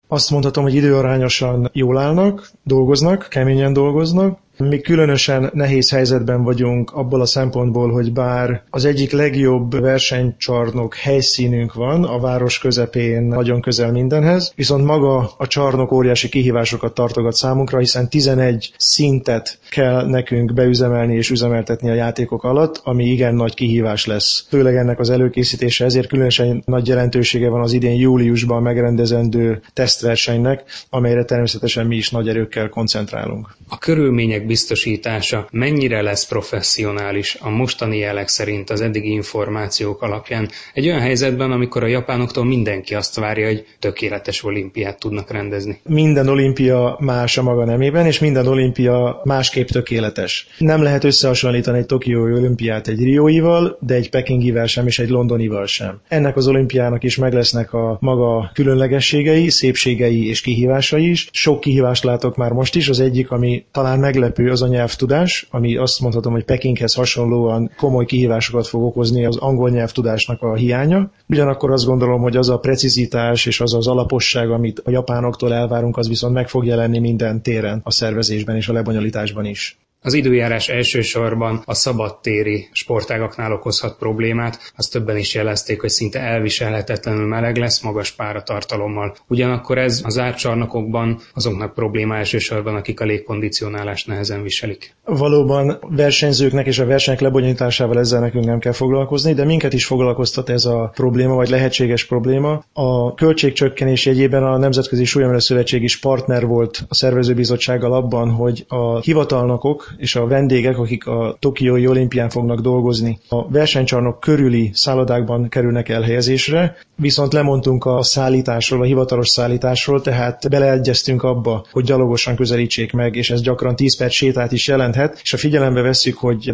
Azt mondhatom, hogy időarányosan jól állnak, dolgoznak, keményen dolgoznak. Mi különösen nehéz helyzetben vagyunk abból a szempontból, hogy bár az egyik legjobb versenycsarnok helyszínünk van, a város közepén, nagyon közel mindenhez, viszont maga a csarnok óriási kihívásokat tartogat számunkra, hiszen 11 szintet kell nekünk beüzemelni és üzemeltetni a játékok alatt, ami igen nagy kihívás lesz. Főleg ennek az előkészítése, ezért különösen nagy jelentősége van az idén júliusban megrendezendő tesztversenynek, amelyre természetesen mi is nagy erőkkel koncentrálunk. A körülmények biztosítása mennyire lesz professzionális a mostani jelek szerint az eddigi információk alapján egy olyan helyzetben, amikor a japánoktól mindenki azt várja, hogy tökéletes olimpiát tudnak rendezni? Minden olimpia más a maga nemében, és minden olimpia másképp tökéletes. Nem lehet összehasonlítani egy tokiói olimpiát egy rióival, de egy pekingivel sem és egy londonival sem. Ennek az olimpiának is meg lesznek a maga különlegességei, szépségei és kihívásai is. Sok kihívást látok már most is, az egyik, ami talán meglepő, az a nyelvtudás, ami azt mondhatom, hogy Pekinghez hasonlóan komoly kihívásokat fog okozni az angol nyelvtudásnak a hiánya. Ugyanakkor azt gondolom, hogy az a precizitás és az az alaposság, amit a japánoktól elvárunk, az viszont meg fog jelenni minden téren, a szervezésben és a lebonyolításban is. Az időjárás elsősorban a szabadtéri sportágaknál okozhat problémát, azt többen is jelezték, hogy szinte elviselhetetlenül meleg lesz, magas páratartalommal. Ugyanakkor ez az zárt csarnokokban azoknak probléma elsősorban, akik a légkondicionálást nehezen viselik. Valóban versenyzőknek és a versenyek lebonyolításával ezzel nekünk nem kell foglalkozni, de minket is foglalkoztat ez a probléma, vagy lehetséges probléma. A költségcsökkenés jegyében a Nemzetközi Súlyemelő Szövetség is partner volt a szervezőbizottsággal abban, hogy a hivatalnokok és a vendégek, akik a tokiói olimpián fognak dolgozni, a versenycsarnok körüli szállodákban kerülnek elhelyezésre, viszont lemondtunk a szállításról, a hivatalos szállításról, tehát beleegyeztünk abba, hogy gyalogosan közelítsék meg, és ez gyakran 10 perc sétát is jelenthet, és ha figyelembe vesszük, hogy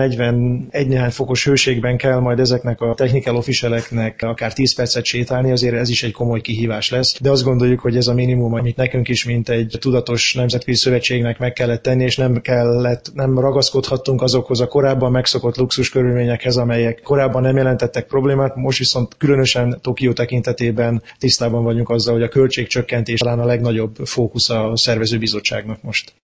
40-41 néhány fokos hőségben kell majd ezeknek a technical officialeknek akár 10 percet sétálni, azért ez is egy komoly kihívás lesz, de azt gondoljuk, hogy ez a minimum, amit nekünk is, mint egy tudatos nemzetközi szövetségnek meg kellett tenni, és nem ragaszkodhattunk azokhoz a korábban megszokott luxus körülményekhez, amelyek korábban nem jelentettek problémát, most viszont különösen Tokió tekintetében tisztában vagyunk azzal, hogy a költségcsökkentés talán a legnagyobb fókusz a szervezőbizottságnak most.